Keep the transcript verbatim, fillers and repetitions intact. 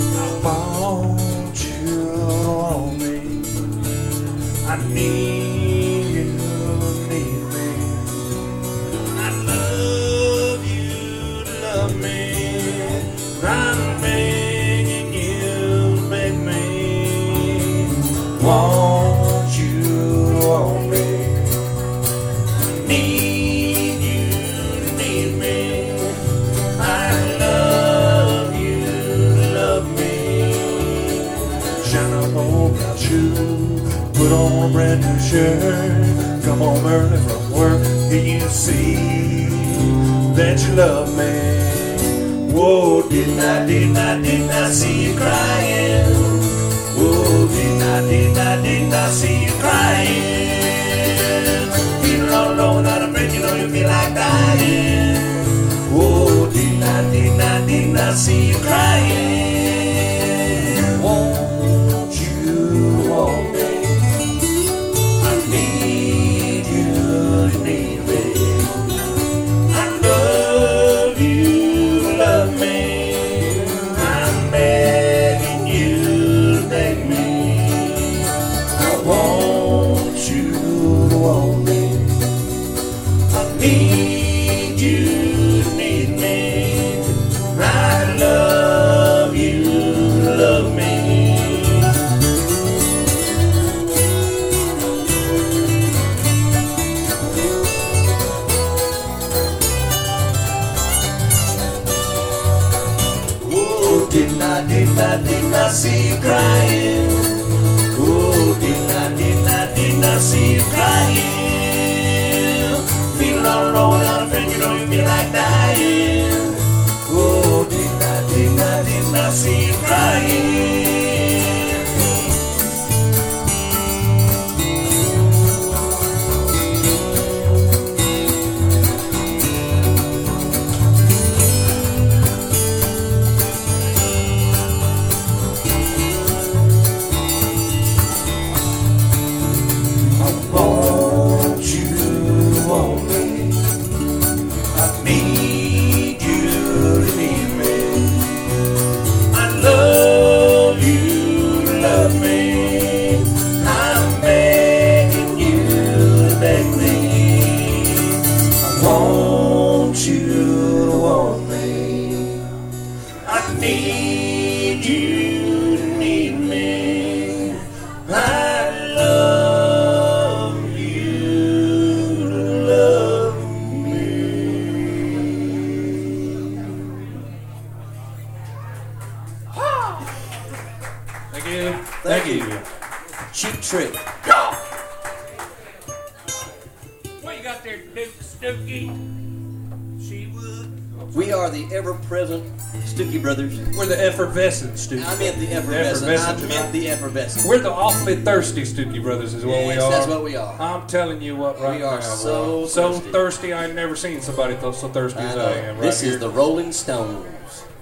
I want you to want me. I need you, need me. I love you, love me. I'm begging you, beg me. Want you to want me. Need you, need me. I love you, love me. Shine up on my shoe, put on a brand new shirt. Come home early from work, and you see that you love me. Whoa, didn't I, didn't I, didn't I see you crying? Whoa, didn't I, didn't I, didn't I see you crying? Feeling all alone without a friend, you know you feel like dying. Whoa, didn't I, didn't I, didn't I see you crying? Won't you want me? I need you, you need me. I love you, love me. I'm begging you to beg me. I want you to want me. I need you, need me. I love you, love me. Oh, didn't I, didn't I, didn't I see you crying? Oh, didn't I, didn't I, didn't I see you crying? Feeling all alone without a friend, you know you feel like dying. Oh, didn't I, didn't I, didn't I see you crying? I want you to want me. I need you to need me. I love you, love me. I'm begging you to beg me. I want you to want me. I need you to need me. I love you to love me. Thank you. Thank you. Cheap Trick. What you got there, Duke Stookie? She would. We are the ever-present Stookie Brothers. We're the effervescent Stookie. I meant the effervescent. I effervescent. meant the effervescent. We're the awfully thirsty Stookie Brothers, is what we Yes, are. that's what we are. I'm telling you what, right We are now, so bro. so thirsty. thirsty. I ain't never seen somebody so thirsty I as know. I am. Right This here. is the Rolling Stones.